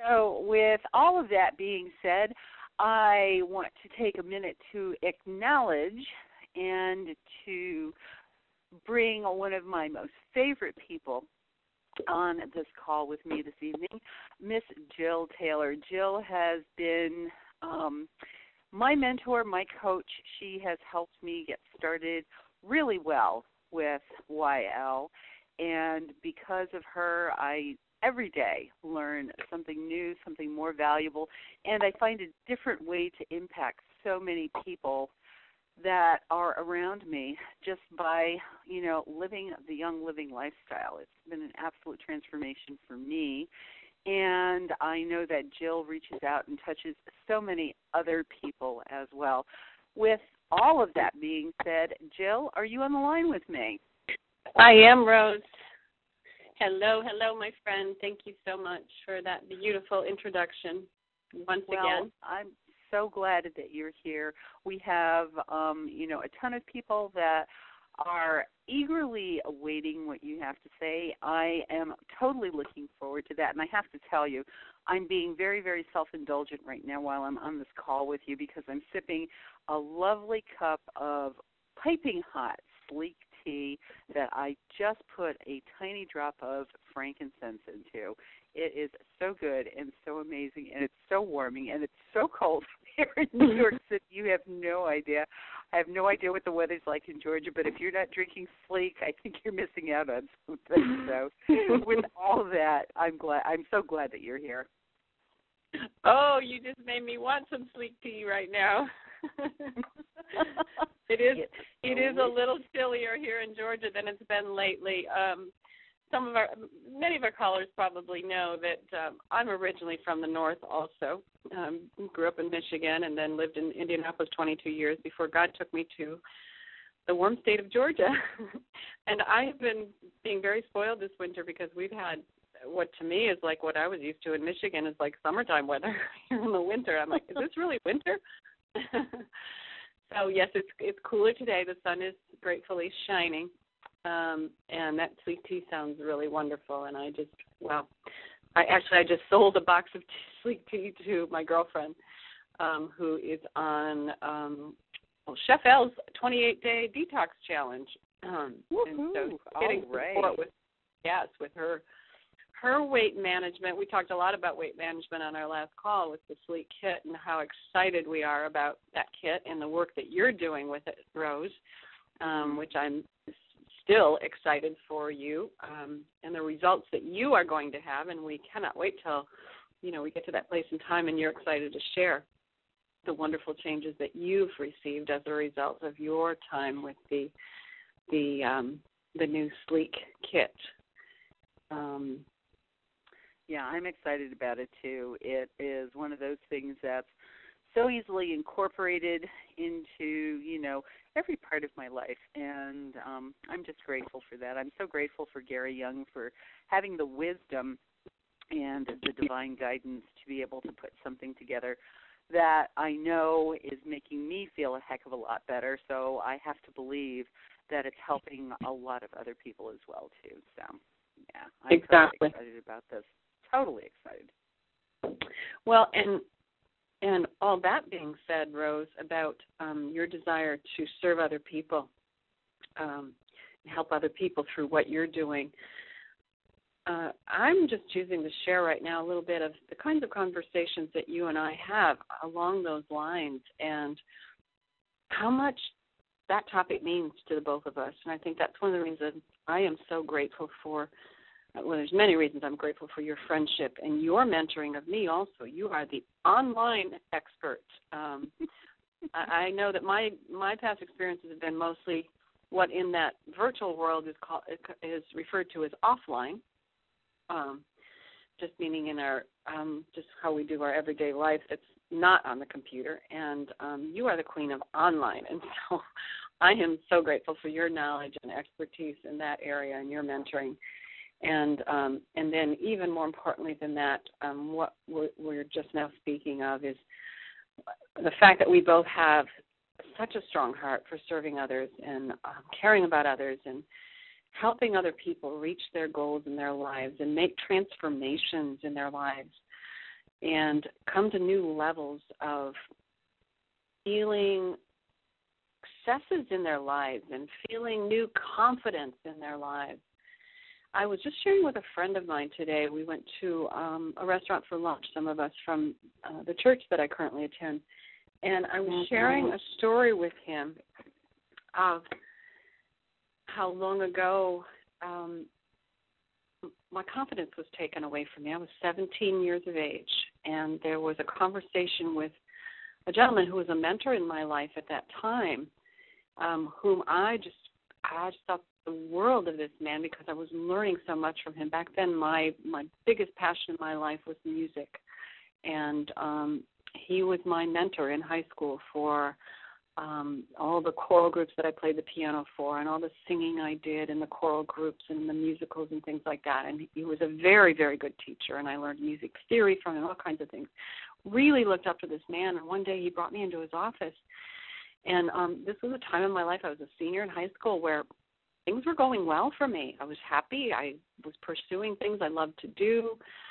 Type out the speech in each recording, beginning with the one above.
So with all of that being said, I want to take a minute to acknowledge and to bring one of my most favorite people on this call with me this evening, Miss Jill Taylor. Jill has been my mentor, my coach. She has helped me get started really well with YL, and because of her, I every day learn something new, something more valuable, and I find a different way to impact so many people that are around me just by, living the Young Living lifestyle. It's been an absolute transformation for me, and I know that Jill reaches out and touches so many other people as well. With all of that being said, Jill, are you on the line with me? I am, Rose. Hello, my friend. Thank you so much for that beautiful introduction once again. I'm so glad that you're here. We have, a ton of people that are eagerly awaiting what you have to say. I am totally looking forward to that, and I have to tell you, I'm being very, very self-indulgent right now while I'm on this call with you because I'm sipping a lovely cup of piping hot sleek tea that I just put a tiny drop of frankincense into. It is so good and so amazing, and it's so warming, and it's so cold here in New York City. You have no idea. I have no idea what the weather's like in Georgia, but if you're not drinking sleek, I think you're missing out on something. So with all of that, I'm so glad that you're here. Oh, you just made me want some sleek tea right now. It is a little chillier here in Georgia than it's been lately. Many of our callers probably know that I'm originally from the north also. Grew up in Michigan and then lived in Indianapolis 22 years before God took me to the warm state of Georgia. And I have been being very spoiled this winter because we've had what to me is like what I was used to in Michigan is like summertime weather here in the winter. I'm like, is this really winter? So, yes, it's cooler today. The sun is gratefully shining. And that sweet tea sounds really wonderful. And I just sold a box of sweet tea to my girlfriend who is on Chef L's 28-day detox challenge. And so getting support with her weight management. We talked a lot about weight management on our last call with the Sleek Kit and how excited we are about that kit and the work that you're doing with it, Rose, which I'm still excited for you and the results that you are going to have. And we cannot wait till, we get to that place in time and you're excited to share the wonderful changes that you've received as a result of your time with the new Sleek Kit. Yeah, I'm excited about it, too. It is one of those things that's so easily incorporated into, every part of my life, and I'm just grateful for that. I'm so grateful for Gary Young for having the wisdom and the divine guidance to be able to put something together that I know is making me feel a heck of a lot better, so I have to believe that it's helping a lot of other people as well, too. So, yeah, I'm exactly. Totally excited about this. Totally excited. Well, and all that being said, Rose, about your desire to serve other people, and help other people through what you're doing, I'm just choosing to share right now a little bit of the kinds of conversations that you and I have along those lines and how much that topic means to the both of us. And I think that's one of the reasons I am so grateful for. Well, there's many reasons I'm grateful for your friendship and your mentoring of me also. You are the online expert. I know that my past experiences have been mostly what in that virtual world is referred to as offline, just meaning in our just how we do our everyday life that's not on the computer. And you are the queen of online. And so I am so grateful for your knowledge and expertise in that area and your mentoring. And then even more importantly than that, what we're just now speaking of is the fact that we both have such a strong heart for serving others and caring about others and helping other people reach their goals in their lives and make transformations in their lives. and come to new levels of feeling successes in their lives and feeling new confidence in their lives. I was just sharing with a friend of mine today. We went to a restaurant for lunch, some of us from the church that I currently attend, and I was sharing a story with him of how long ago my confidence was taken away from me. I was 17 years of age, and there was a conversation with a gentleman who was a mentor in my life at that time, whom I just thought the world of this man because I was learning so much from him. Back then, my biggest passion in my life was music, and he was my mentor in high school for all the choral groups that I played the piano for and all the singing I did in the choral groups and the musicals and things like that. And he was a very, very good teacher, and I learned music theory from him, all kinds of things. Really looked up to this man, and one day he brought me into his office. And this was a time in my life, I was a senior in high school, where things were going well for me. I was happy. I was pursuing things I loved to do.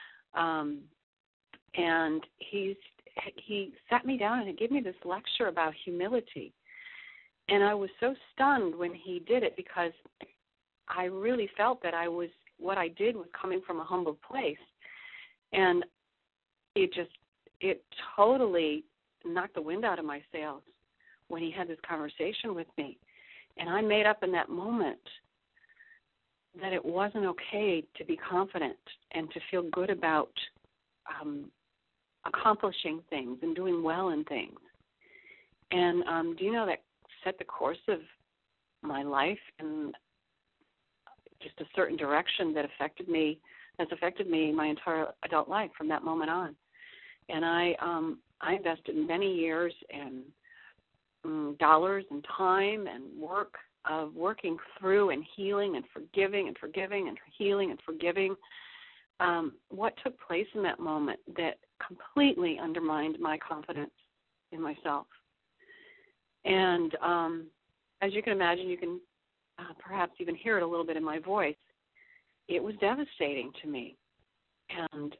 And he sat me down and gave me this lecture about humility. And I was so stunned when he did it because I really felt that what I did was coming from a humble place. And it totally knocked the wind out of my sails when he had this conversation with me. And I made up in that moment that it wasn't okay to be confident and to feel good about accomplishing things and doing well in things. And do you know that set the course of my life in just a certain direction that has affected me my entire adult life from that moment on. And I invested many years and dollars and time and work of working through and healing and forgiving and healing and forgiving. What took place in that moment that completely undermined my confidence in myself. And as you can imagine, you can perhaps even hear it a little bit in my voice. It was devastating to me. And,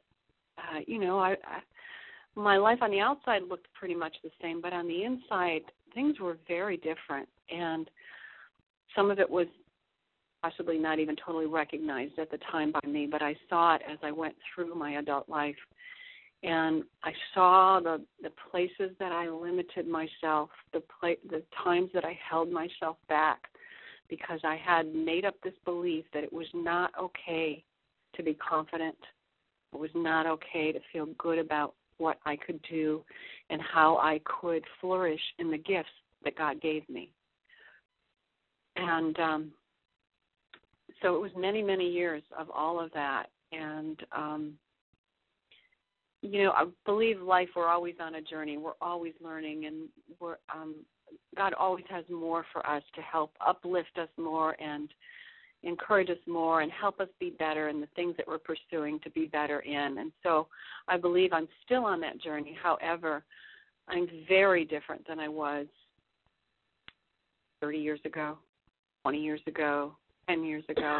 my life on the outside looked pretty much the same, but on the inside, things were very different. And some of it was possibly not even totally recognized at the time by me, but I saw it as I went through my adult life. And I saw the places that I limited myself, the times that I held myself back, because I had made up this belief that it was not okay to be confident. It was not okay to feel good about what I could do and how I could flourish in the gifts that God gave me. And so it was many, many years of all of that. And, I believe life, we're always on a journey. We're always learning, and God always has more for us to help uplift us more and encourage us more and help us be better in the things that we're pursuing to be better in. And so I believe I'm still on that journey. However, I'm very different than I was 30 years ago, 20 years ago, 10 years ago.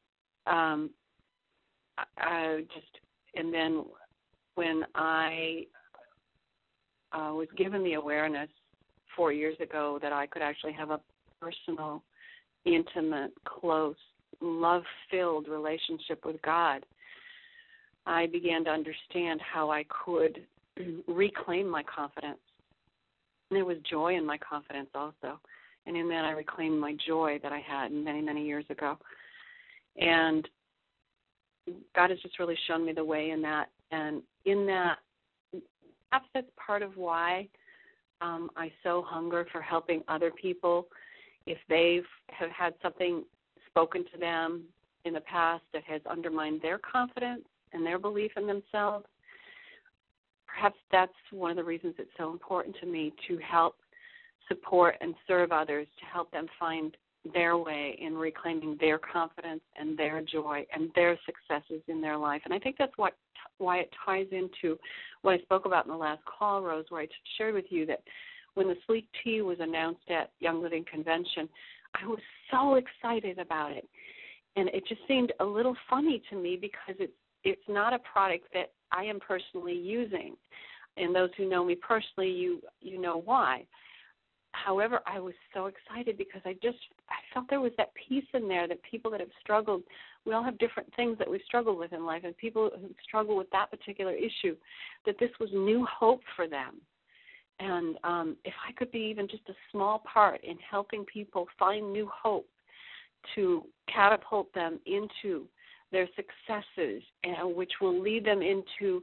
And then when I was given the awareness 4 years ago that I could actually have a personal, intimate, close, love-filled relationship with God, I began to understand how I could reclaim my confidence. And there was joy in my confidence also. And in that I reclaimed my joy that I had many, many years ago. And God has just really shown me the way in that. And in that, perhaps that's part of why I so hunger for helping other people if they have had something spoken to them in the past that has undermined their confidence and their belief in themselves. Perhaps that's one of the reasons it's so important to me to help support and serve others, to help them find their way in reclaiming their confidence and their joy and their successes in their life. And I think that's why it ties into what I spoke about in the last call, Rose, where I shared with you that when the Sleek Tea was announced at Young Living Convention, I was so excited about it. And it just seemed a little funny to me because it's not a product that I am personally using. And those who know me personally, you know why. However, I was so excited because I felt there was that piece in there that people that have struggled, we all have different things that we struggle with in life, and people who struggle with that particular issue, that this was new hope for them. And if I could be even just a small part in helping people find new hope to catapult them into their successes, and which will lead them into,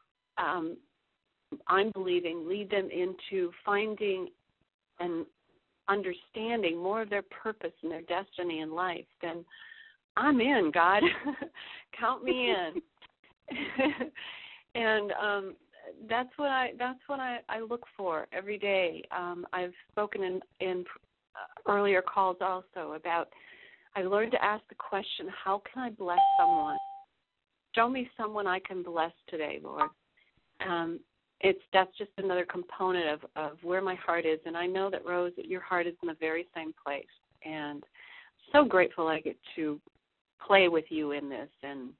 I'm believing, lead them into finding and understanding more of their purpose and their destiny in life, then I'm in, God. Count me in. And that's what I look for every day. I've spoken in earlier calls also about, I learned to ask the question, how can I bless someone? Show me someone I can bless today, Lord. That's just another component of where my heart is. And I know that, Rose, that your heart is in the very same place. And so grateful I get to play with you in this and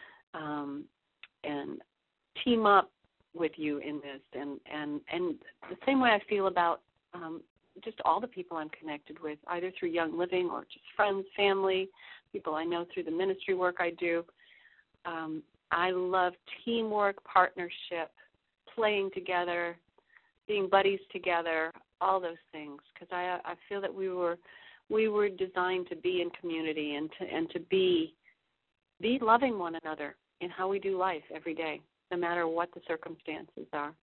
team up with you in this. And the same way I feel about just all the people I'm connected with, either through Young Living or just friends, family, people I know through the ministry work I do. I love teamwork, partnership, playing together, being buddies together, all those things, because I feel that we were designed to be in community and to be loving one another in how we do life every day, no matter what the circumstances are.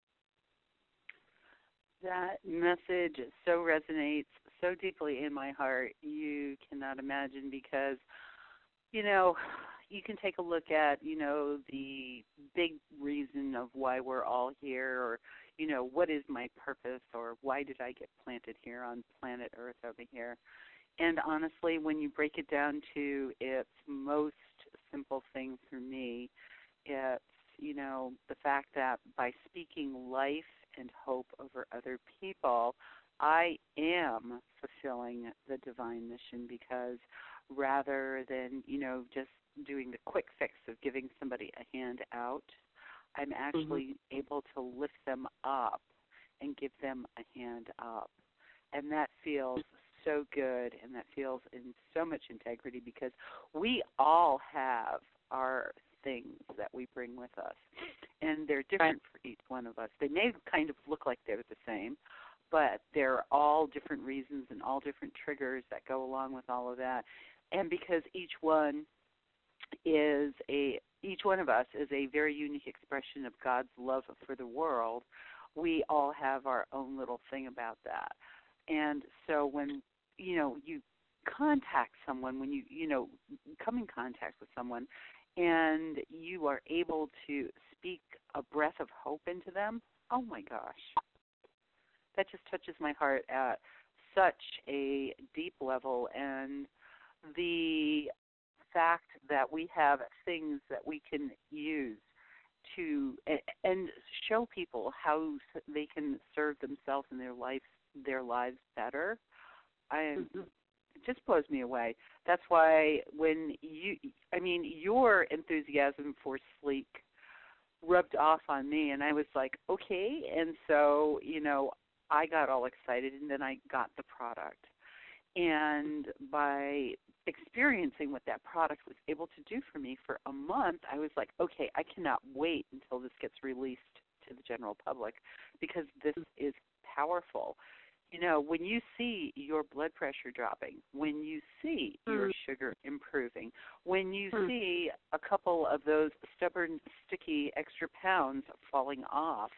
That message so resonates so deeply in my heart, you cannot imagine, because, you can take a look at, the big reason of why we're all here, or, what is my purpose, or why did I get planted here on planet Earth over here. And honestly, when you break it down to its most simple thing for me, it's, the fact that by speaking life and hope over other people, I am fulfilling the divine mission, because rather than, just doing the quick fix of giving somebody a hand out, I'm actually able to lift them up and give them a hand up. And that feels so good, and that feels in so much integrity, because we all have our things that we bring with us, and they're different for each one of us. They may kind of look like they're the same, but they're all different reasons and all different triggers that go along with all of that. And because each one of us is a very unique expression of God's love for the world, we all have our own little thing about that. And so when, you contact someone, when you come in contact with someone, and you are able to speak a breath of hope into them, oh my gosh, that just touches my heart at such a deep level. And the fact that we have things that we can use to and show people how they can serve themselves and their lives better, it just blows me away. That's why when your enthusiasm for Sleek rubbed off on me, and I was like, okay. And so, I got all excited, and then I got the product. And by experiencing what that product was able to do for me for a month, I was like, okay, I cannot wait until this gets released to the general public, because this is powerful. When you see your blood pressure dropping, when you see your sugar improving, when you see a couple of those stubborn, sticky extra pounds falling off,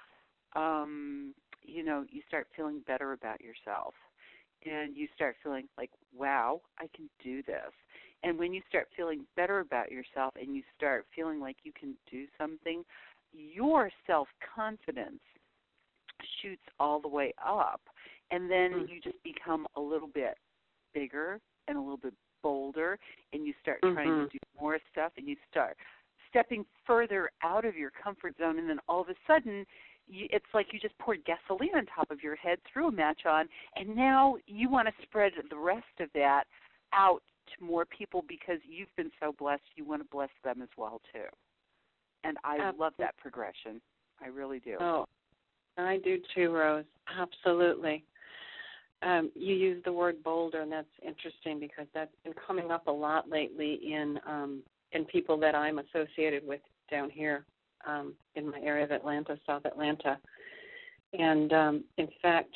you start feeling better about yourself. And you start feeling like, wow, I can do this. And when you start feeling better about yourself and you start feeling like you can do something, your self-confidence shoots all the way up. And then you just become a little bit bigger and a little bit bolder, and you start trying to do more stuff, and you start stepping further out of your comfort zone, and then all of a sudden, it's like you just poured gasoline on top of your head, threw a match on, and now you want to spread the rest of that out to more people because you've been so blessed. You want to bless them as well, too. And I love that progression. I really do. Oh, I do too, Rose. Absolutely. You use the word bolder, and that's interesting because that's been coming up a lot lately in people that I'm associated with down here in my area of Atlanta, South Atlanta. And, in fact,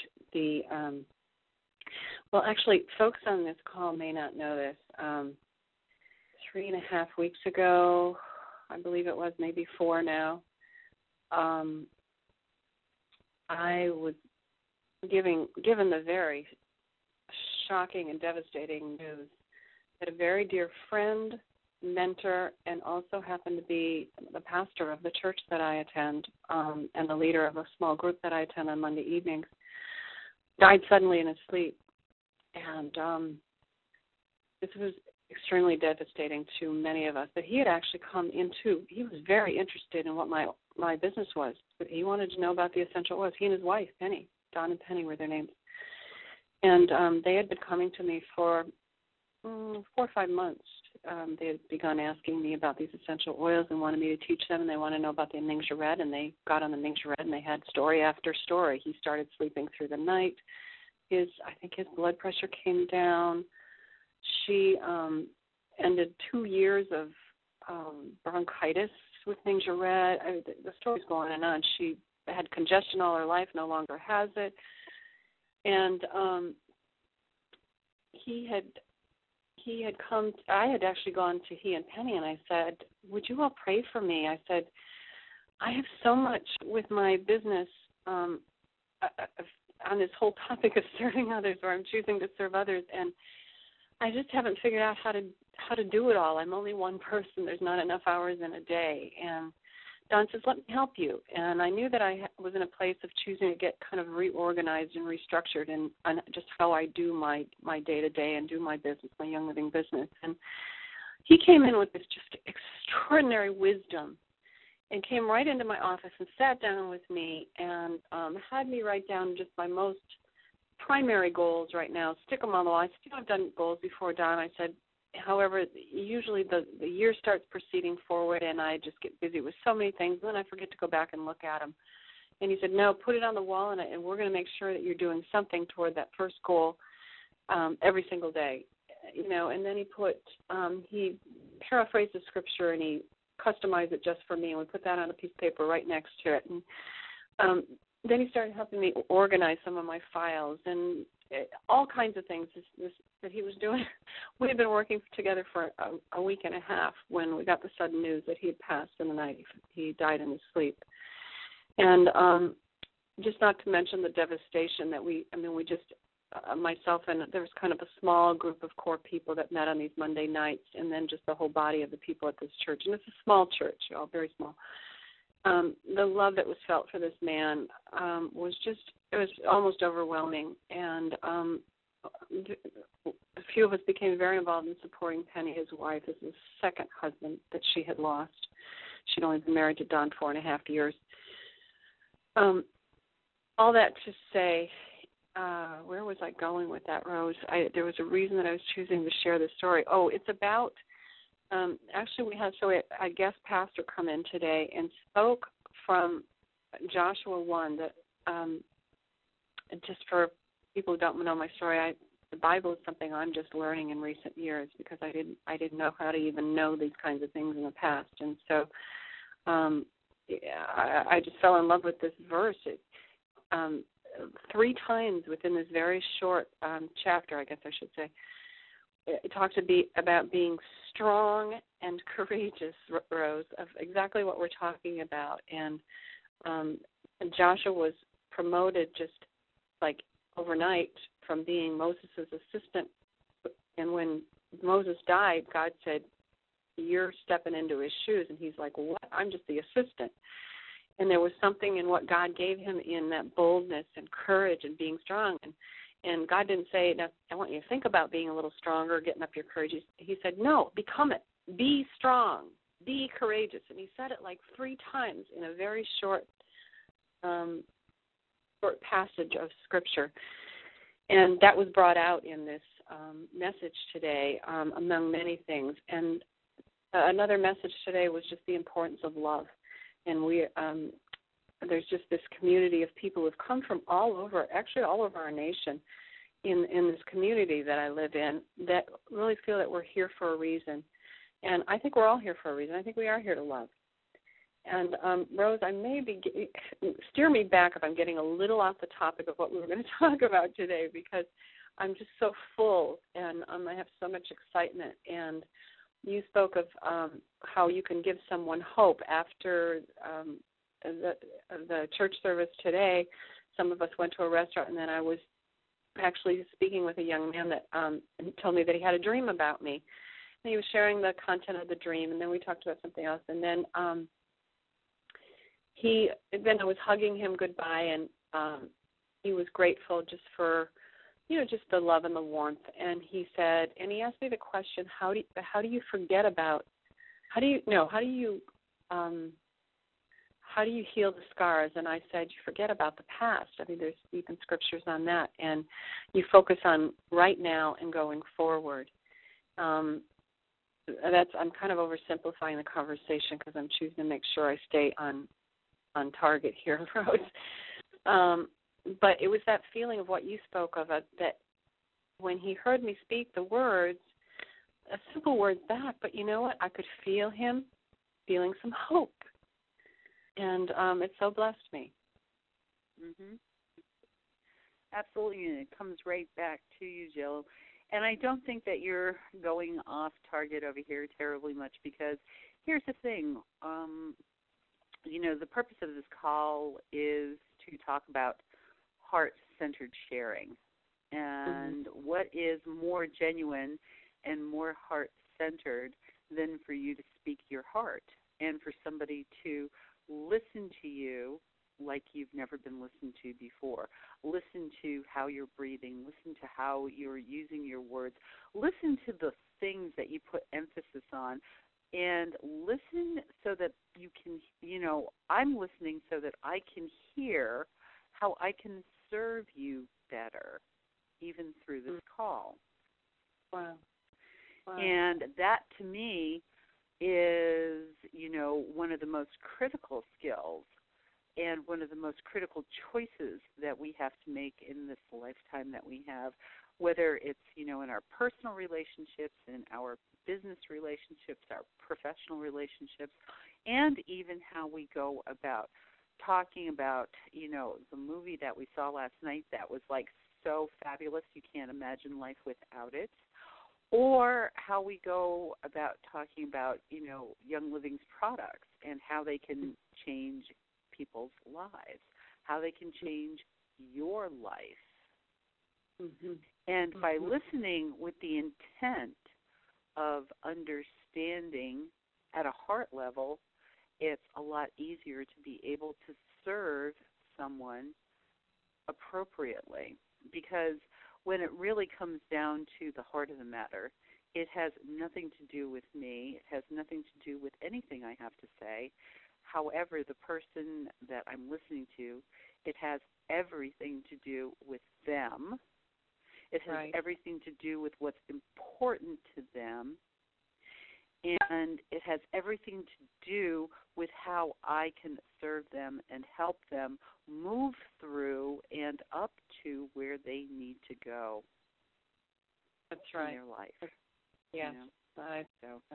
actually, folks on this call may not know this. 3.5 weeks ago, I believe it was, maybe 4 now, I was given the very shocking and devastating news that a very dear friend, mentor, and also happened to be the pastor of the church that I attend and the leader of a small group that I attend on Monday evenings, died suddenly in his sleep. And this was extremely devastating to many of us. But he had actually he was very interested in what my business was. But he wanted to know about the essential oils. He and his wife, Penny, Don and Penny were their names. And they had been coming to me for 4 or 5 months. They had begun asking me about these essential oils and wanted me to teach them, and they wanted to know about the Ningxia Red, and they got on the Ningxia Red, and they had story after story. He started sleeping through the night. I think his blood pressure came down. She ended 2 years of bronchitis with Ningxia Red. The story's going on. She had congestion all her life, no longer has it. And he had come. I had actually gone to he and Penny, and I said, "Would you all pray for me?" I said, "I have so much with my business on this whole topic of serving others, or I'm choosing to serve others, and I just haven't figured out how to do it all. I'm only one person. There's not enough hours in a day." And Don says, "Let me help you." And I knew that I was in a place of choosing to get kind of reorganized and restructured and just how I do my day-to-day and do my business, my Young Living business. And he came in with this just extraordinary wisdom and came right into my office and sat down with me and had me write down just my most primary goals right now, stick them on the wall. I said, I've done goals before, Don. I said, however, usually the year starts proceeding forward, and I just get busy with so many things, and then I forget to go back and look at them. And he said, no, put it on the wall, and we're going to make sure that you're doing something toward that first goal every single day. And then he paraphrased the scripture, and he customized it just for me, and we put that on a piece of paper right next to it. And then he started helping me organize some of my files and all kinds of things that he was doing. We had been working together for a week and a half when we got the sudden news that he had passed in the night. He died in his sleep. And just not to mention the devastation that myself and there was kind of a small group of core people that met on these Monday nights, and then just the whole body of the people at this church. And it's a small church, all very small. The love that was felt for this man it was almost overwhelming. And a few of us became very involved in supporting Penny, his wife. This is his second husband that she had lost. She'd only been married to Don 4.5 years. All that to say, where was I going with that, Rose? There was a reason that I was choosing to share this story. Oh, it's about, actually we had a guest pastor come in today and spoke from Joshua 1 that, just for people who don't know my story, the Bible is something I'm just learning in recent years because I didn't know how to even know these kinds of things in the past. And so I just fell in love with this verse. 3 times within this very short chapter, I guess I should say, it talks about being strong and courageous, Rose, of exactly what we're talking about. And Joshua was promoted just like overnight from being Moses' assistant. And when Moses died, God said, you're stepping into his shoes. And he's like, what? I'm just the assistant. And there was something in what God gave him in that boldness and courage and being strong. And God didn't say, now, I want you to think about being a little stronger, getting up your courage. He said, no, become it. Be strong. Be courageous. And he said it like 3 times in a very short passage of Scripture. And that was brought out in this message today, among many things. And another message today was just the importance of love. we there's just this community of people who've come from all over our nation in this community that I live in that really feel that we're here for a reason. And I think we're all here for a reason. I think we are here to love. And Rose, I may be steer me back if I'm getting a little off the topic of what we were going to talk about today, because I'm just so full and I have so much excitement. And you spoke of how you can give someone hope after the church service today. Some of us went to a restaurant, and then I was actually speaking with a young man that told me that he had a dream about me. And he was sharing the content of the dream, and then we talked about something else. And then I was hugging him goodbye, and he was grateful just for, just the love and the warmth. And he said, and he asked me the question, how do you heal the scars? And I said, you forget about the past. I mean, there's even scriptures on that, and you focus on right now and going forward. I'm kind of oversimplifying the conversation because I'm choosing to make sure I stay on target here, Rose. But it was that feeling of what you spoke of, that when he heard me speak the words, a simple word back, but you know what? I could feel him feeling some hope. And it so blessed me. Mm-hmm. Absolutely, and it comes right back to you, Jill. And I don't think that you're going off target over here terribly much, because here's the thing. The purpose of this call is to talk about heart-centered sharing. And what is more genuine and more heart-centered than for you to speak your heart and for somebody to listen to you like you've never been listened to before. Listen to how you're breathing. Listen to how you're using your words. Listen to the things that you put emphasis on. And listen so that you can, I'm listening so that I can hear how I can serve you better, even through this call. Wow. And that, to me, is, one of the most critical skills and one of the most critical choices that we have to make in this lifetime that we have, whether it's, in our personal relationships, in our business relationships, our professional relationships, and even how we go about talking about, the movie that we saw last night that was like so fabulous you can't imagine life without it. Or how we go about talking about, Young Living's products and how they can change people's lives, how they can change your life. Mm-hmm. And by listening with the intent of understanding at a heart level, it's a lot easier to be able to serve someone appropriately. Because when it really comes down to the heart of the matter, it has nothing to do with me. It has nothing to do with anything I have to say. However, the person that I'm listening to, it has everything to do with them. It has everything to do with what's important to them. And it has everything to do with how I can serve them and help them move through and up to where they need to go. That's right. In their life. Yeah. I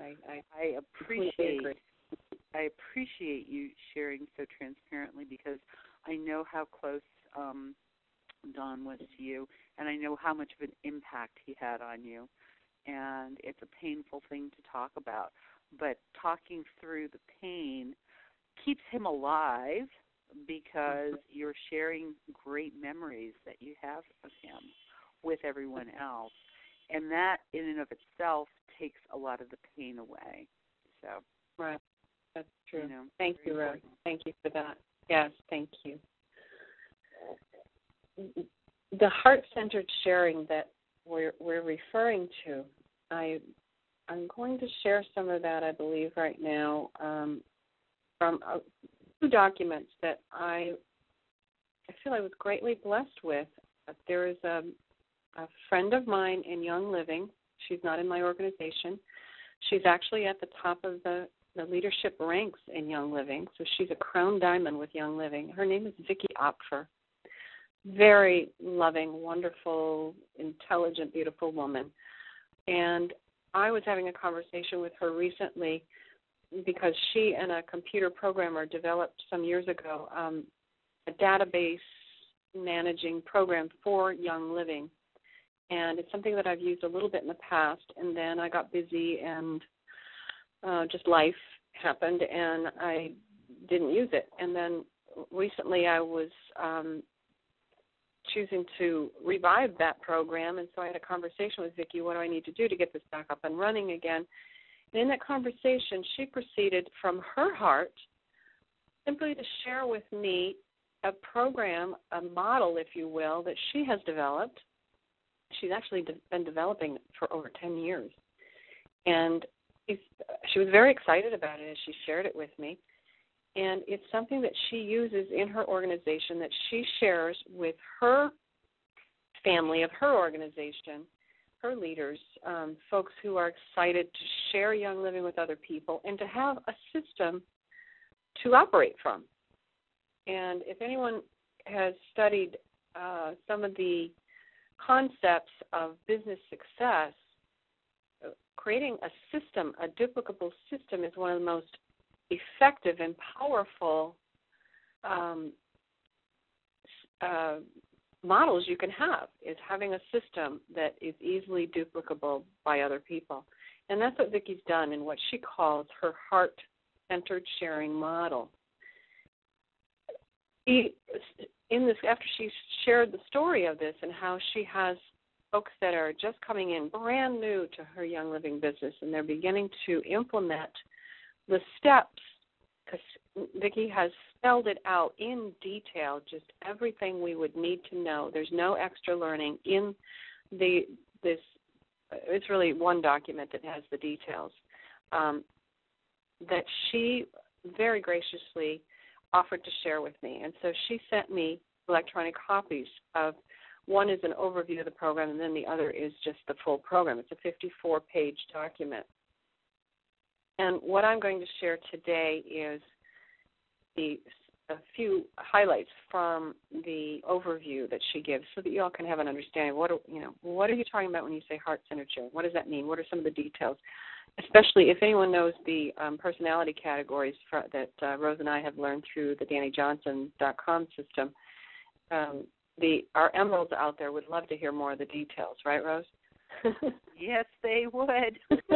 appreciate you sharing so transparently, because I know how close Don was to you, and I know how much of an impact he had on you. And it's a painful thing to talk about. But talking through the pain keeps him alive, because you're sharing great memories that you have of him with everyone else. And that, in and of itself, takes a lot of the pain away. So, right. That's true. Thank you, Rose. Thank you for that. Yes, thank you. The heart-centered sharing that we're referring to, I'm going to share some of that, I believe, right now from two documents that I feel I was greatly blessed with. There is a friend of mine in Young Living. She's not in my organization. She's actually at the top of the the leadership ranks in Young Living. So she's a crown diamond with Young Living. Her name is Vicki Opfer. Very loving, wonderful, intelligent, beautiful woman. And I was having a conversation with her recently because she and a computer programmer developed some years ago a database managing program for Young Living. And it's something that I've used a little bit in the past, and then I got busy and just life happened, and I didn't use it. And then recently I was choosing to revive that program, and so I had a conversation with Vicki, what do I need to do to get this back up and running again? And in that conversation, she proceeded from her heart simply to share with me a program, a model, if you will, that she has developed. She's actually been developing it for over 10 years. And she was very excited about it as she shared it with me. And it's something that she uses in her organization that she shares with her family of her organization, her leaders, folks who are excited to share Young Living with other people and to have a system to operate from. And if anyone has studied some of the concepts of business success, creating a system, a duplicable system, is one of the most effective and powerful models you can have, is having a system that is easily duplicable by other people. And that's what Vicki's done in what she calls her heart-centered sharing model. After she shared the story of this and how she has folks that are just coming in brand new to her Young Living business, and they're beginning to implement the steps, because Vicki has spelled it out in detail, just everything we would need to know. There's no extra learning in this. It's really one document that has the details that she very graciously offered to share with me. And so she sent me electronic copies of, one is an overview of the program, and then the other is just the full program. It's a 54-page document. And what I'm going to share today is a few highlights from the overview that she gives, so that you all can have an understanding of what are you talking about when you say heart-centered sharing? What does that mean? What are some of the details? Especially if anyone knows the personality categories that Rose and I have learned through the DannyJohnson.com system. Our emeralds out there would love to hear more of the details, right, Rose? Yes, they would.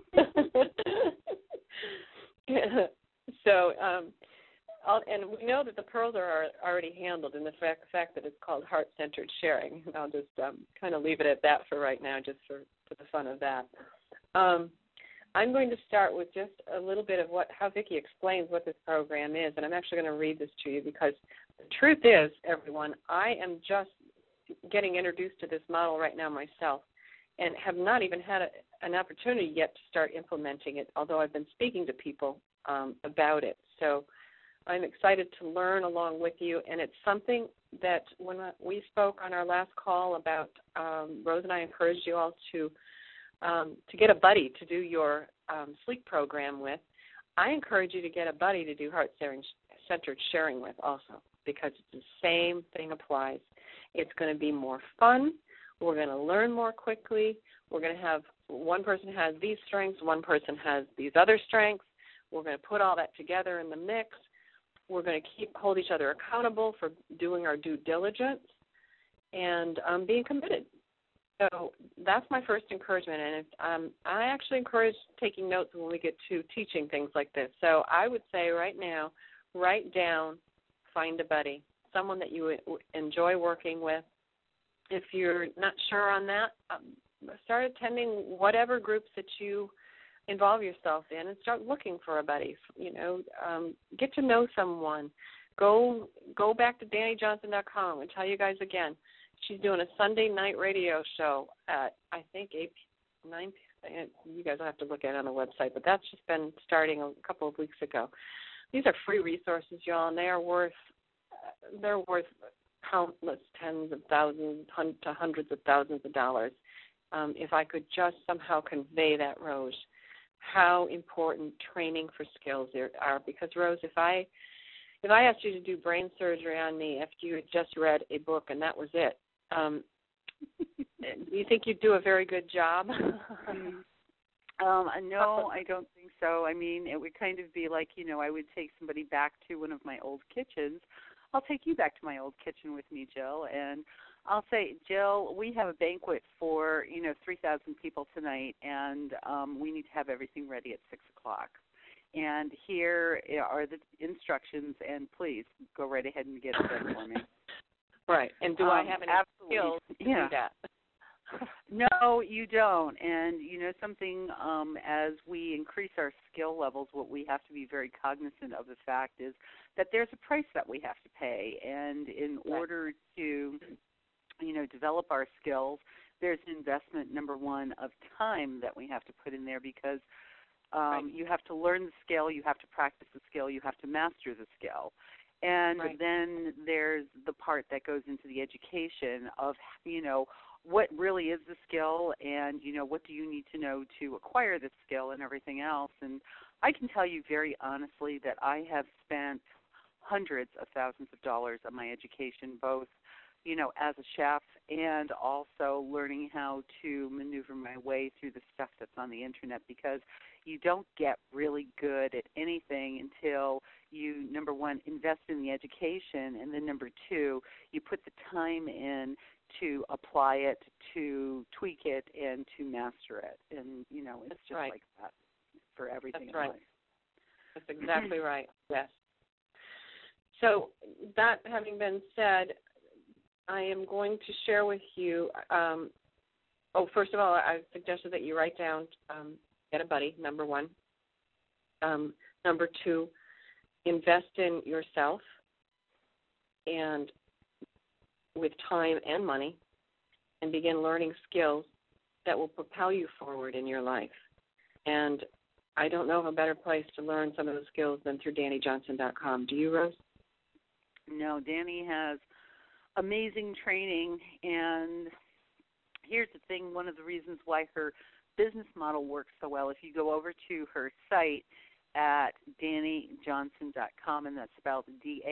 So, and we know that the pearls are already handled in the fact that it's called heart-centered sharing. I'll just kind of leave it at that for right now, just for the fun of that. I'm going to start with just a little bit of how Vicki explains what this program is, and I'm actually going to read this to you because the truth is, everyone, I am just getting introduced to this model right now myself and have not even had an opportunity yet to start implementing it, although I've been speaking to people about it. So I'm excited to learn along with you, and it's something that when we spoke on our last call about, Rose and I encouraged you all to get a buddy to do your sleep program with. I encourage you to get a buddy to do heart-centered sharing with also, because the same thing applies. It's going to be more fun. We're going to learn more quickly. We're going to have one person has these strengths, one person has these other strengths. We're going to put all that together in the mix. We're going to hold each other accountable for doing our due diligence and being committed. So that's my first encouragement, and I actually encourage taking notes when we get to teaching things like this. So I would say right now, write down, find a buddy, someone that you enjoy working with. If you're not sure on that, start attending whatever groups that you involve yourself in and start looking for a buddy. Get to know someone. Go back to DannyJohnson.com and tell you guys again. She's doing a Sunday night radio show at, I think, 9. You guys will have to look at it on the website, but that's just been starting a couple of weeks ago. These are free resources, y'all, and they're worth countless tens of thousands to hundreds of thousands of dollars. If I could just somehow convey that, Rose, how important training for skills there are. Because, Rose, if I asked you to do brain surgery on me after you had just read a book and that was it, do you think you'd do a very good job? No, I don't think so. I mean, it would kind of be like, I would take somebody back to one of my old kitchens. I'll take you back to my old kitchen with me, Jill, and I'll say, Jill, we have a banquet for, 3,000 people tonight, and we need to have everything ready at 6 o'clock. And here are the instructions, and please go right ahead and get it done for me. Right. And do I have any skills to do that? No, you don't. And, something as we increase our skill levels, what we have to be very cognizant of the fact is that there's a price that we have to pay. And in order to, develop our skills, there's an investment, number one, of time that we have to put in there because you have to learn the skill, you have to practice the skill, you have to master the skill. And then there's the part that goes into the education of, what really is the skill and, what do you need to know to acquire the skill and everything else. And I can tell you very honestly that I have spent hundreds of thousands of dollars on my education, both, as a chef and also learning how to maneuver my way through the stuff that's on the Internet because you don't get really good at anything until you, number one, invest in the education, and then number two, you put the time in to apply it, to tweak it, and to master it. And, it's just like that for everything in life. That's exactly right, yes. So that having been said, I am going to share with you, first of all, I suggested that you write down, get a buddy, number one. Number two, invest in yourself and with time and money and begin learning skills that will propel you forward in your life. And I don't know of a better place to learn some of those skills than through DannyJohnson.com. Do you, Rose? No, Danny has amazing training, and here's the thing, one of the reasons why her business model works so well, if you go over to her site at DannyJohnson.com, and that's spelled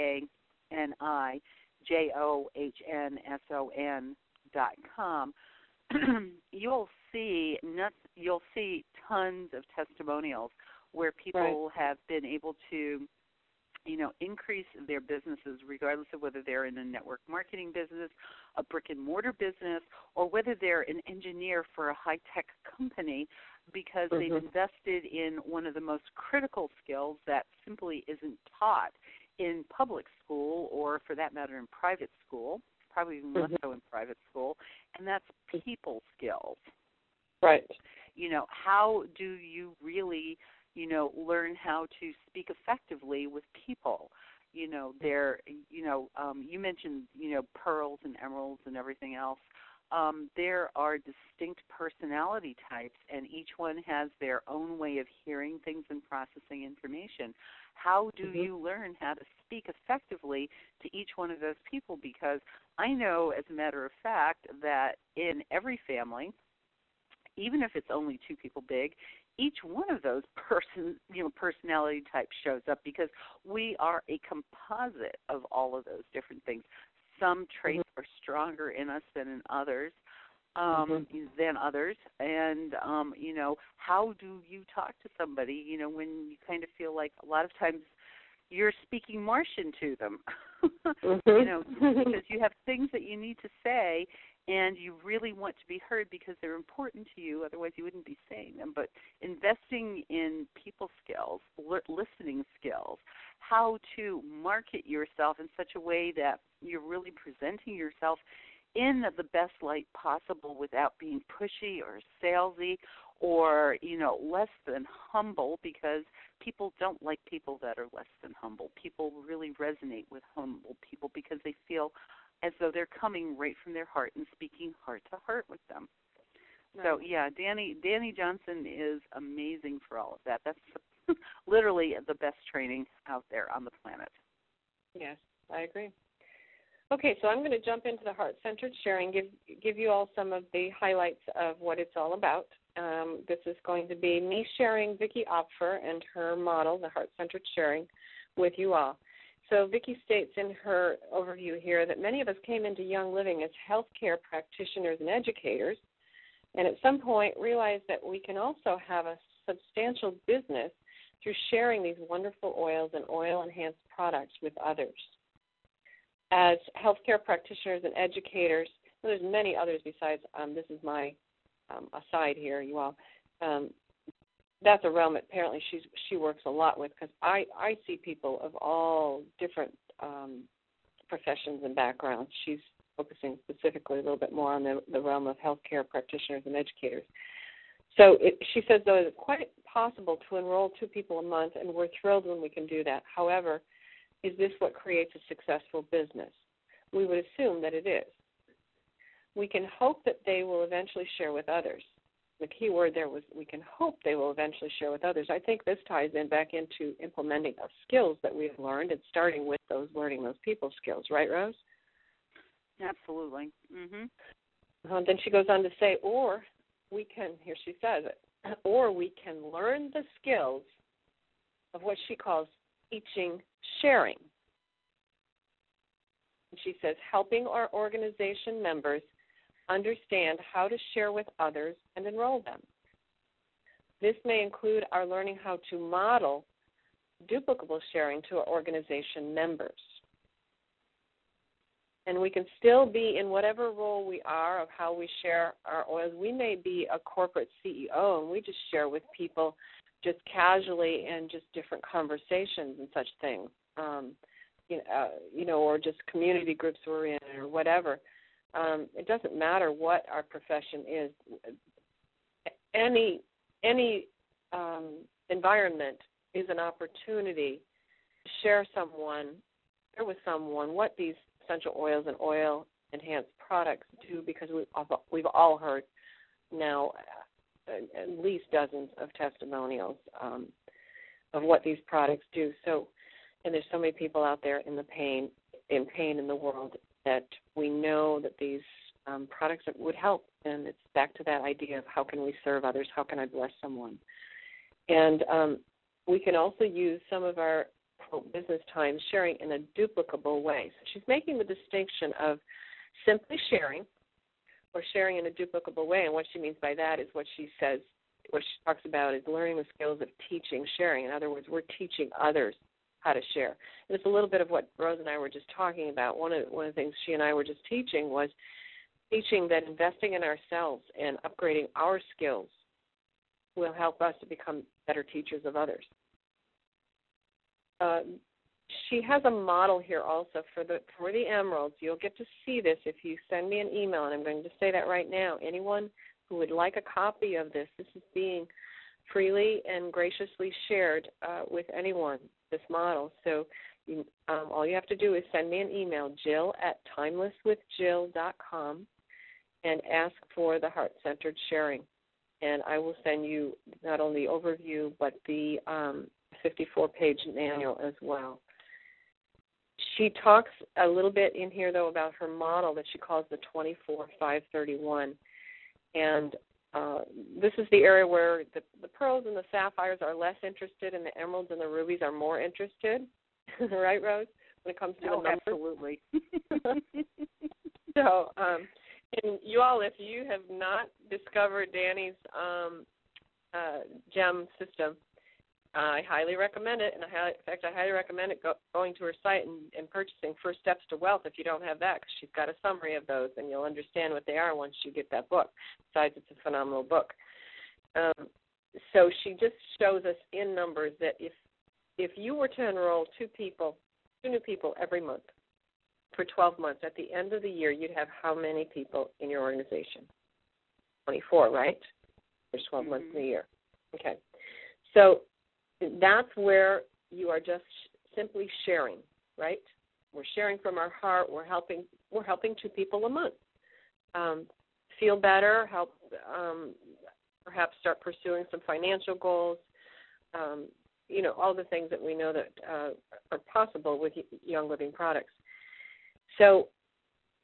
DannyJohnson.com, you'll see tons of testimonials where people have been able to increase their businesses regardless of whether they're in a network marketing business, a brick-and-mortar business, or whether they're an engineer for a high-tech company because they've invested in one of the most critical skills that simply isn't taught in public school or, for that matter, in private school, probably even less so in private school, and that's people skills. Right. How do you really learn how to speak effectively with people? You mentioned, pearls and emeralds and everything else. There are distinct personality types, and each one has their own way of hearing things and processing information. How do you learn how to speak effectively to each one of those people? Because I know, as a matter of fact, that in every family, even if it's only two people big, each one of those personality types shows up because we are a composite of all of those different things. Some traits are stronger in us than in others, and how do you talk to somebody, when you kind of feel like a lot of times you're speaking Martian to them, because you have things that you need to say and you really want to be heard because they're important to you, otherwise you wouldn't be saying them. But investing in people skills, listening skills, how to market yourself in such a way that you're really presenting yourself in the best light possible without being pushy or salesy or, less than humble, because people don't like people that are less than humble. People really resonate with humble people because they feel as though they're coming right from their heart and speaking heart to heart with them. Nice. So, yeah, Danny Johnson is amazing for all of that. That's literally the best training out there on the planet. Yes, I agree. Okay, so I'm going to jump into the heart-centered sharing, give you all some of the highlights of what it's all about. This is going to be me sharing Vicki Opfer and her model, the heart-centered sharing, with you all. So Vicki states in her overview here that many of us came into Young Living as healthcare practitioners and educators, and at some point realized that we can also have a substantial business through sharing these wonderful oils and oil-enhanced products with others. As healthcare practitioners and educators, there's many others besides, this is my aside here, you all. That's a realm that apparently she works a lot with, because I see people of all different professions and backgrounds. She's focusing specifically a little bit more on the realm of healthcare practitioners and educators. So she says, though, it's quite possible to enroll 2 people a month, and we're thrilled when we can do that. However, is this what creates a successful business? We would assume that it is. We can hope that they will eventually share with others. The key word there was we can hope they will eventually share with others. I think this ties in back into implementing the skills that we've learned and starting with those learning those people skills. Right, Rose? Absolutely. Mm-hmm. Then she goes on to say, or we can, here she says it, or we can learn the skills of what she calls teaching sharing. And she says, helping our organization members understand how to share with others and enroll them. This may include our learning how to model duplicable sharing to our organization members. And we can still be in whatever role we are of how we share our oils. We may be a corporate CEO and we just share with people just casually and just different conversations and such things, or just community groups we're in or whatever. It doesn't matter what our profession is. Any environment is an opportunity to share with someone what these essential oils and oil-enhanced products do, because we've all heard now at least dozens of testimonials of what these products do. So, and there's so many people out there in pain in the world that we know that these products would help. And it's back to that idea of how can we serve others, how can I bless someone. And we can also use some of our business time sharing in a duplicable way. So she's making the distinction of simply sharing or sharing in a duplicable way. And what she means by that is what she talks about is learning the skills of teaching sharing. In other words, we're teaching others how to share. And it's a little bit of what Rose and I were just talking about. One of the things she and I were just teaching was teaching that investing in ourselves and upgrading our skills will help us to become better teachers of others. She has a model here also for the emeralds. You'll get to see this if you send me an email, and I'm going to say that right now. Anyone who would like a copy of this is being freely and graciously shared with anyone, this model. So all you have to do is send me an email, jill@timelesswithjill.com, and ask for the heart-centered sharing. And I will send you not only the overview but the 54-page manual as well. She talks a little bit in here, though, about her model that she calls the 24-5-31. And this is the area where the pearls and the sapphires are less interested and the emeralds and the rubies are more interested. Right, Rose? When it comes to the numbers? Absolutely. So, and you all, if you have not discovered Danny's gem system, I highly recommend it. And in fact, I highly recommend it going to her site and purchasing First Steps to Wealth if you don't have that, because she's got a summary of those, and you'll understand what they are once you get that book. Besides, it's a phenomenal book. So she just shows us in numbers that if you were to enroll 2 new people every month for 12 months, at the end of the year, you'd have how many people in your organization? 24, right? There's 12 months in a year. Okay. So that's where you are just simply sharing, right? We're sharing from our heart. We're helping 2 people a month feel better, help perhaps start pursuing some financial goals, all the things that we know that are possible with Young Living products. So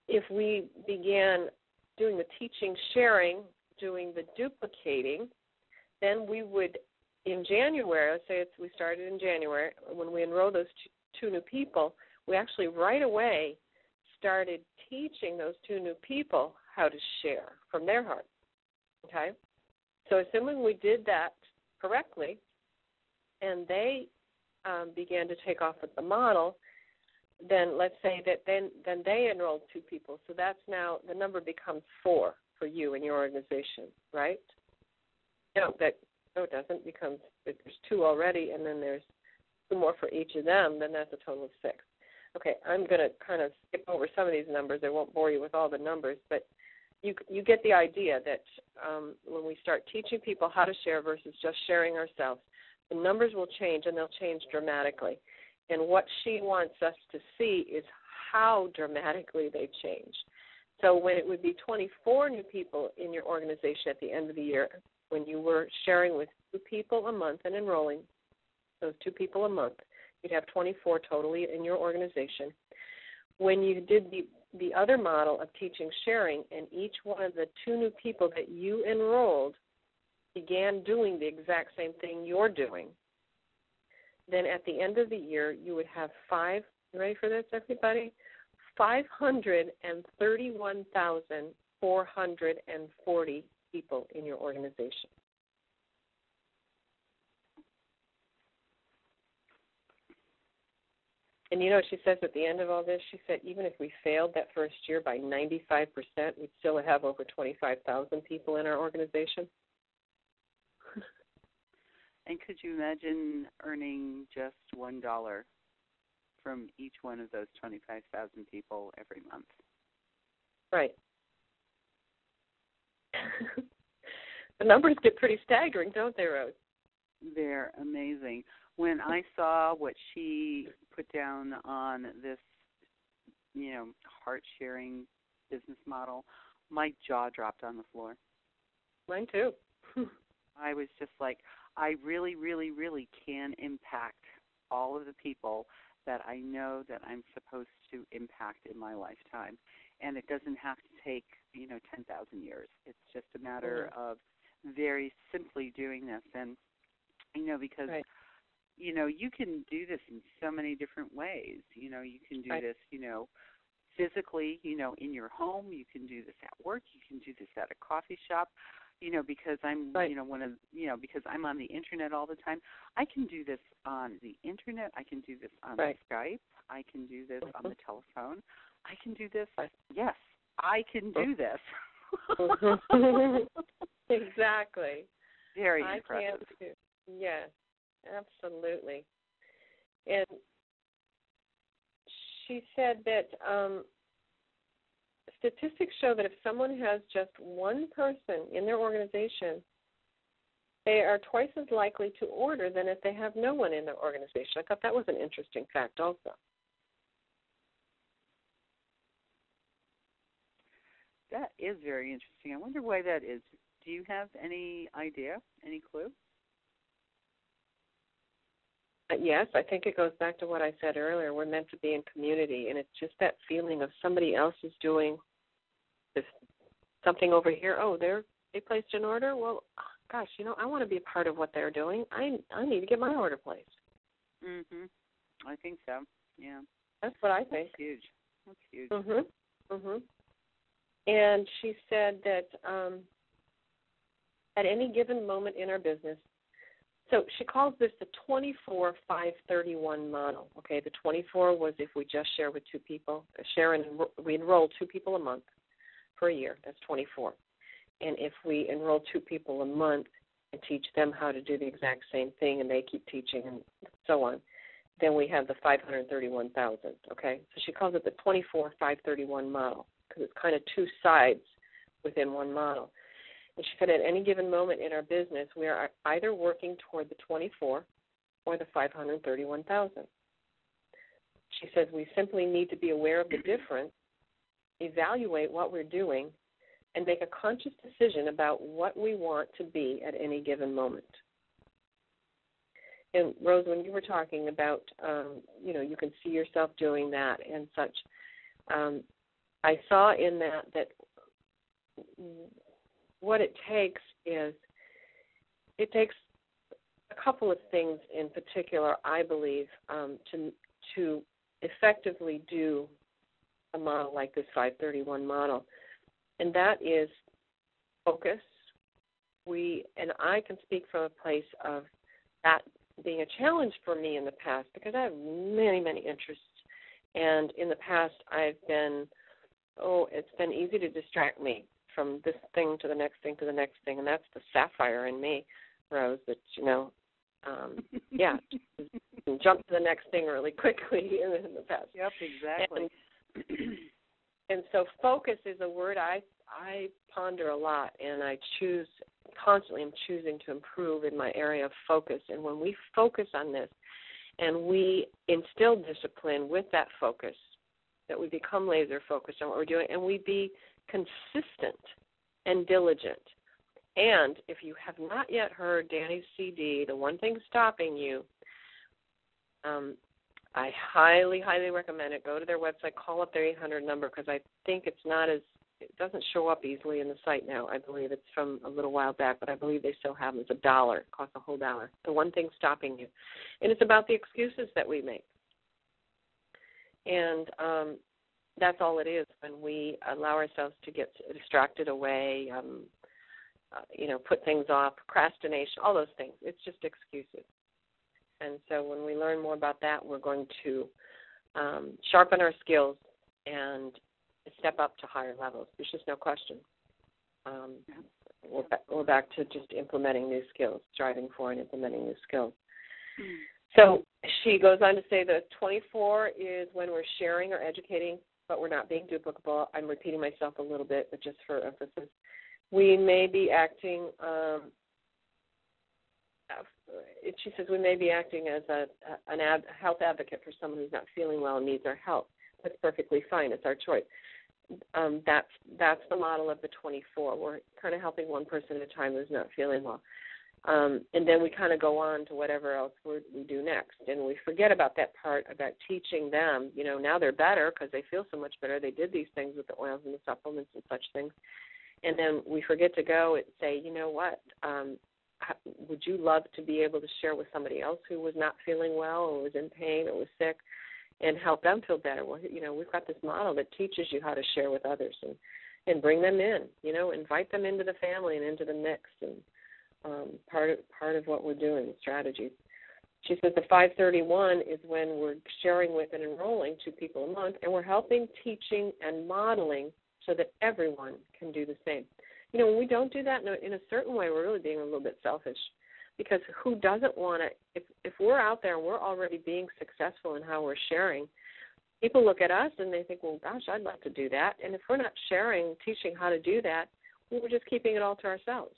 if we began doing the teaching, sharing, doing the duplicating, then we would, in January, let's say we started in January, when we enroll those two new people, we actually right away started teaching those two new people how to share from their heart, okay? So assuming we did that correctly and they began to take off with the model, then let's say that then they enrolled two people. So that's now, the number becomes 4 for you and your organization, right? No, it doesn't, because if there's 2 already and then there's 2 more for each of them, then that's a total of 6. Okay, I'm going to kind of skip over some of these numbers. I won't bore you with all the numbers, but you get the idea that when we start teaching people how to share versus just sharing ourselves, the numbers will change, and they'll change dramatically. And what she wants us to see is how dramatically they change. So when it would be 24 new people in your organization at the end of the year, when you were sharing with 2 people a month and enrolling those 2 people a month, you'd have 24 totally in your organization. When you did the other model of teaching sharing, and each one of the 2 new people that you enrolled began doing the exact same thing you're doing, then at the end of the year you would have you ready for this, everybody? 531,440 people in your organization. And you know what she says at the end of all this? She said even if we failed that first year by 95%, we'd still have over 25,000 people in our organization. And could you imagine earning just $1 from each one of those 25,000 people every month? Right. The numbers get pretty staggering, don't they, Rose? They're amazing. When I saw what she put down on this, heart-sharing business model, my jaw dropped on the floor. Mine too. I was just like, I really, really, really can impact all of the people that I know that I'm supposed to impact in my lifetime. And it doesn't have to take, 10,000 years. It's just a matter of very simply doing this. And, because, right. You can do this in so many different ways. You can do this, physically, in your home. You can do this at work. You can do this at a coffee shop. Because I'm, because I'm on the internet all the time. I can do this on the internet. I can do this on Skype. I can do this on the telephone. I can do this. Yes, I can do this. Exactly. Very impressive. I can too. Yes, absolutely. And she said that statistics show that if someone has just one person in their organization, they are twice as likely to order than if they have no one in their organization. I thought that was an interesting fact also. That is very interesting. I wonder why that is. Do you have any idea, any clue? Yes, I think it goes back to what I said earlier. We're meant to be in community, and it's just that feeling of somebody else is doing this something over here. Oh, they placed an order? Well, gosh, I want to be a part of what they're doing. I need to get my order placed. Mhm. I think so. Yeah. That's what I think. That's huge. That's huge. Mhm. Mhm. And she said that at any given moment in our business, so she calls this the 24-531 model. Okay, the 24 was if we just share with 2 people. We enroll 2 people a month for a year. That's 24. And if we enroll 2 people a month and teach them how to do the exact same thing, and they keep teaching and so on, then we have the 531,000. Okay, so she calls it the 24-531 model because it's kind of 2 sides within one model. And she said at any given moment in our business, we are either working toward the 24 or the 531,000. She says we simply need to be aware of the difference, evaluate what we're doing, and make a conscious decision about what we want to be at any given moment. And Rose, when you were talking about, you can see yourself doing that and such, I saw in that what it takes is, it takes a couple of things in particular, I believe, to effectively do a model like this 531 model, and that is focus. And I can speak from a place of that being a challenge for me in the past, because I have many, many interests, and in the past I've been, it's been easy to distract me from this thing to the next thing to the next thing, and that's the sapphire in me, Rose, that, jump to the next thing really quickly in the past. Yep, exactly. And so focus is a word I ponder a lot, and I constantly am choosing to improve in my area of focus. And when we focus on this and we instill discipline with that focus, that we become laser focused on what we're doing, and we be consistent and diligent. And if you have not yet heard Danny's CD, The One Thing Stopping You, I highly, highly recommend it. Go to their website, call up their 800 number, because I think it doesn't show up easily in the site now. I believe it's from a little while back, but I believe they still have them. It's $1. It costs a whole $1. The One Thing Stopping You. And it's about the excuses that we make. And that's all it is when we allow ourselves to get distracted away, put things off, procrastination, all those things. It's just excuses. And so when we learn more about that, we're going to sharpen our skills and step up to higher levels. There's just no question. We're back to just implementing new skills, striving for and implementing new skills. So she goes on to say that 24 is when we're sharing or educating, but we're not being duplicable. I'm repeating myself a little bit, but just for emphasis. We may be acting, she says, we may be acting as a health advocate for someone who's not feeling well and needs our help. That's perfectly fine. It's our choice. That's the model of the 24. We're kind of helping one person at a time who's not feeling well. And then we kind of go on to whatever else we do next. And we forget about that part about teaching them, now they're better because they feel so much better. They did these things with the oils and the supplements and such things. And then we forget to go and say, you know what, would you love to be able to share with somebody else who was not feeling well or was in pain or was sick and help them feel better? Well, we've got this model that teaches you how to share with others and bring them in, invite them into the family and into the mix, and part of what we're doing, strategies. She says the 531 is when we're sharing with and enrolling 2 people a month, and we're helping, teaching, and modeling so that everyone can do the same. When we don't do that in a certain way, we're really being a little bit selfish, because who doesn't want to, if we're out there and we're already being successful in how we're sharing, people look at us and they think, well, gosh, I'd love to do that. And if we're not sharing, teaching how to do that, we're just keeping it all to ourselves.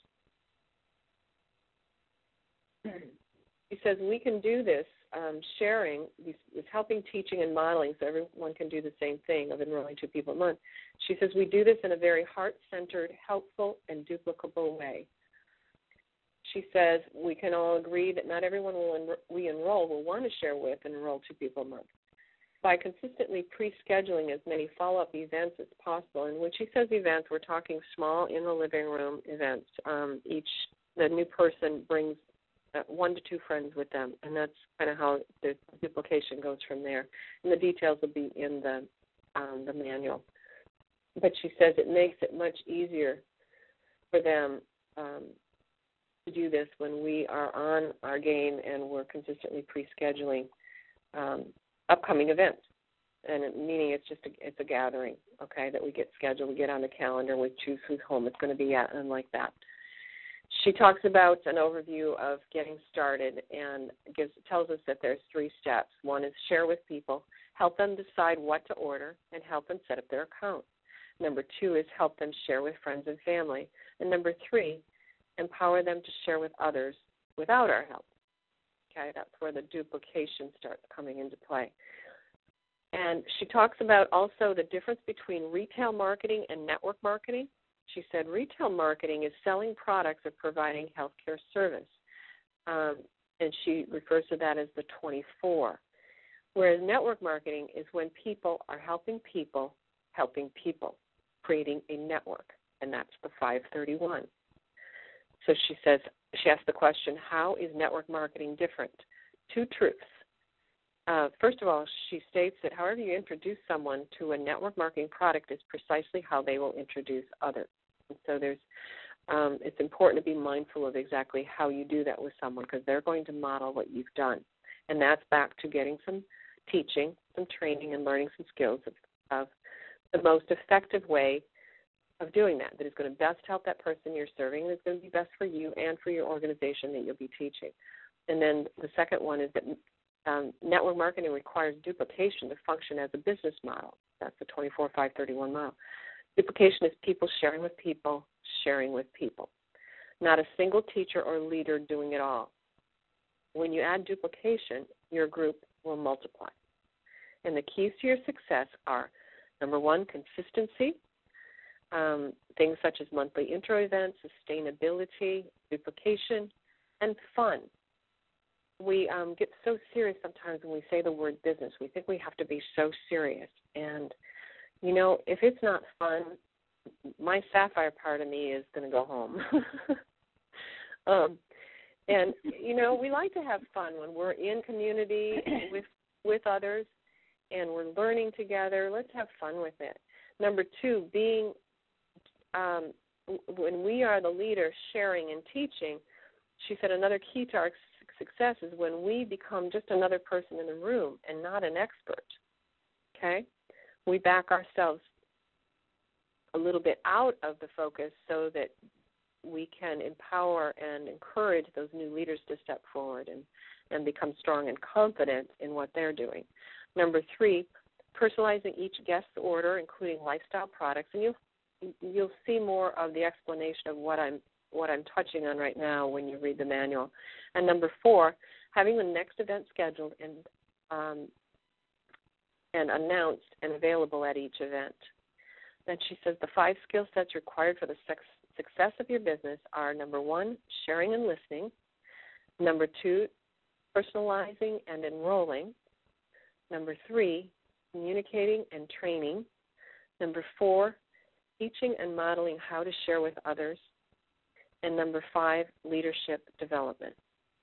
He says we can do this sharing, is helping, teaching, and modeling so everyone can do the same thing of enrolling 2 people a month. She says we do this in a very heart-centered, helpful, and duplicable way. She says we can all agree that not everyone we enroll will want to share with and enroll 2 people a month. By consistently pre-scheduling as many follow-up events as possible, and when she says events, we're talking small in the living room events. The new person brings 1 to 2 friends with them, and that's kind of how the duplication goes from there. And the details will be in the manual. But she says it makes it much easier for them to do this when we are on our game and we're consistently pre-scheduling upcoming events. And meaning it's a gathering, okay, that we get scheduled, we get on the calendar, we choose whose home it's going to be at, and like that. She talks about an overview of getting started and tells us that there's 3 steps. 1 is share with people, help them decide what to order, and help them set up their account. Number 2 is help them share with friends and family. And number 3, empower them to share with others without our help. Okay, that's where the duplication starts coming into play. And she talks about also the difference between retail marketing and network marketing. She said retail marketing is selling products or providing healthcare service, and she refers to that as the 24, whereas network marketing is when people are helping people helping people, creating a network, and that's the 531. So she asked the question, how is network marketing different? Two truths. First of all, she states that however you introduce someone to a network marketing product is precisely how they will introduce others. And so it's important to be mindful of exactly how you do that with someone, because they're going to model what you've done. And that's back to getting some teaching, some training, and learning some skills of the most effective way of doing that is going to best help that person you're serving, and it's going to be best for you and for your organization that you'll be teaching. And then the second one is that network marketing requires duplication to function as a business model. That's the 24-5-31 model. Duplication is people sharing with people, sharing with people. Not a single teacher or leader doing it all. When you add duplication, your group will multiply. And the keys to your success are, number one, consistency, things such as monthly intro events, sustainability, duplication, and fun. We get so serious sometimes when we say the word business. We think we have to be so serious. And, if it's not fun, my sapphire part of me is going to go home. And, we like to have fun when we're in community with others and we're learning together. Let's have fun with it. Number two, when we are the leader sharing and teaching, she said another key to our success is when we become just another person in the room and not an expert, okay? We back ourselves a little bit out of the focus so that we can empower and encourage those new leaders to step forward and become strong and confident in what they're doing. Number three, personalizing each guest's order, including lifestyle products, and you'll see more of the explanation of what I'm touching on right now when you read the manual. And number four, having the next event scheduled and announced and available at each event. Then she says the 5 skill sets required for the success of your business are, number one, sharing and listening. Number two, personalizing and enrolling. Number three, communicating and training. Number four, teaching and modeling how to share with others. And number 5, leadership development.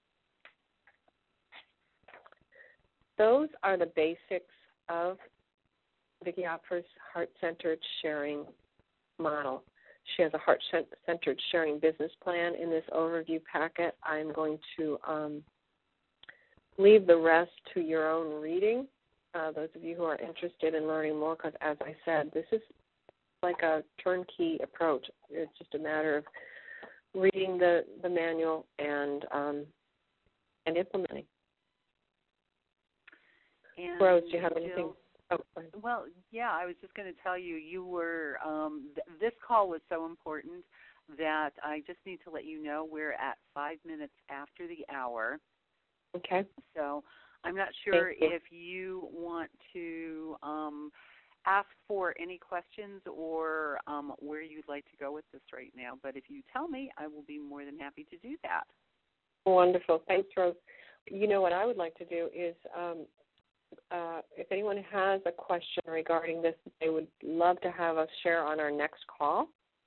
Those are the basics of Vicki Opfer's heart-centered sharing model. She has a heart-centered sharing business plan in this overview packet. I'm going to leave the rest to your own reading, those of you who are interested in learning more, because as I said, this is like a turnkey approach. It's just a matter of reading the manual and implementing. And Rose, do you have anything? Jill, well, yeah, I was just going to tell you, you were, this call was so important that I just need to let you know we're at 5 minutes after the hour. Okay. So I'm not sure if you want to ask for any questions or where you'd like to go with this right now. But if you tell me, I will be more than happy to do that. Wonderful. Thanks, Rose. What I would like to do is if anyone has a question regarding this, they would love to have us share on our next call,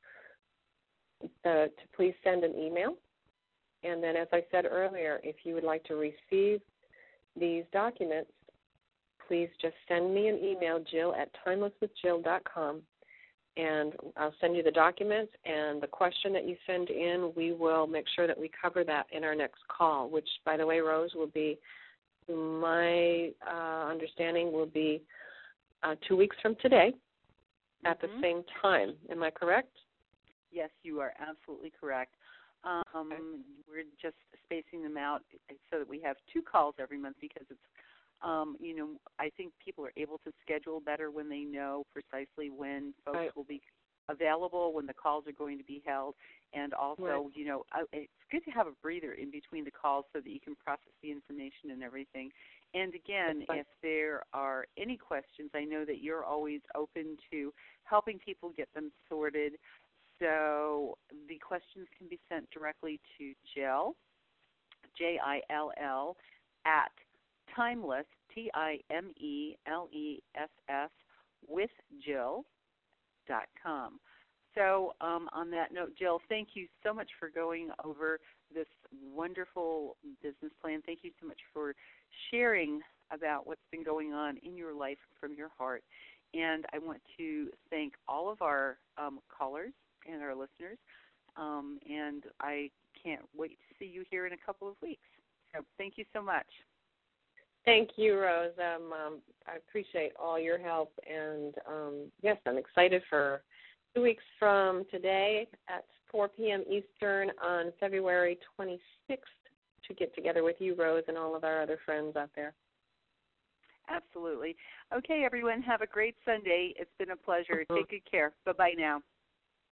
to please send an email. And then, as I said earlier, if you would like to receive these documents, please just send me an email, jill@timelesswithjill.com, and I'll send you the documents. And the question that you send in, we will make sure that we cover that in our next call, which, by the way, Rose, will be, my understanding, will be 2 weeks from today at the same time. Am I correct? Yes, you are absolutely correct. We're just spacing them out so that we have 2 calls every month because it's, I think people are able to schedule better when they know precisely when folks will be available, when the calls are going to be held, and also, it's good to have a breather in between the calls so that you can process the information and everything. And again, if there are any questions, I know that you're always open to helping people get them sorted. So the questions can be sent directly to Jill, JILL, at Timeless, TIMELESS, withjill.com. So on that note, Jill, thank you so much for going over this wonderful business plan. Thank you so much for sharing about what's been going on in your life from your heart. And I want to thank all of our callers and our listeners. And I can't wait to see you here in a couple of weeks. So thank you so much. Thank you, Rose. I appreciate all your help. And, yes, I'm excited for 2 weeks from today at 4 p.m. Eastern on February 26th to get together with you, Rose, and all of our other friends out there. Absolutely. Okay, everyone, have a great Sunday. It's been a pleasure. Take good care. Bye-bye now.